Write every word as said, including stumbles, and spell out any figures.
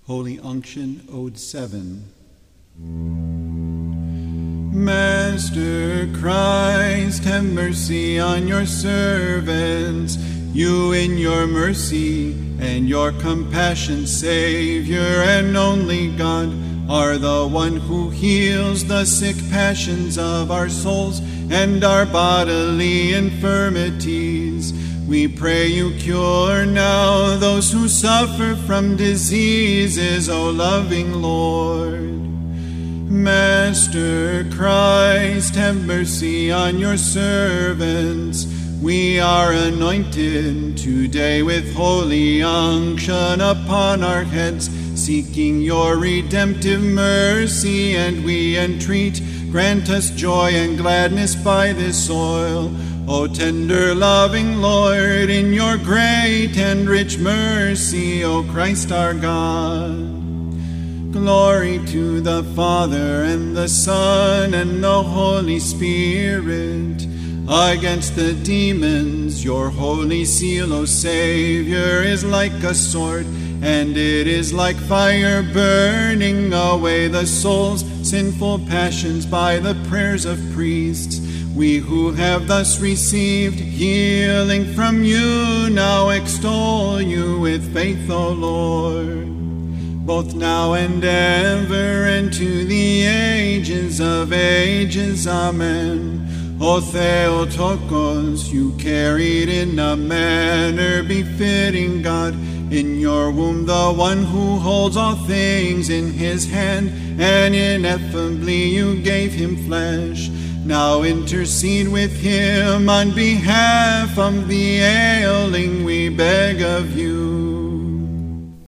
Holy Unction, Ode seven. Master Christ, have mercy on your servants. You in your mercy and your compassion, Savior and only God, are the one who heals the sick passions of our souls and our bodily infirmities. We pray you cure now those who suffer from diseases, O loving Lord. Master Christ, have mercy on your servants. We are anointed today with holy unction upon our heads, seeking your redemptive mercy, and we entreat, grant us joy and gladness by this soil. O tender loving Lord, in your great and rich mercy, O Christ our God. Glory to the Father, and the Son, and the Holy Spirit. Against the demons, your holy seal, O Savior, is like a sword, and it is like fire burning away the soul's sinful passions by the prayers of priests. We who have thus received healing from you now extol you with faith, O Lord, both now and ever, and to the ages of ages. Amen. O Theotokos, you carried in a manner befitting God in your womb the one who holds all things in his hand, and ineffably you gave him flesh. Now intercede with him on behalf of the ailing, we beg of you.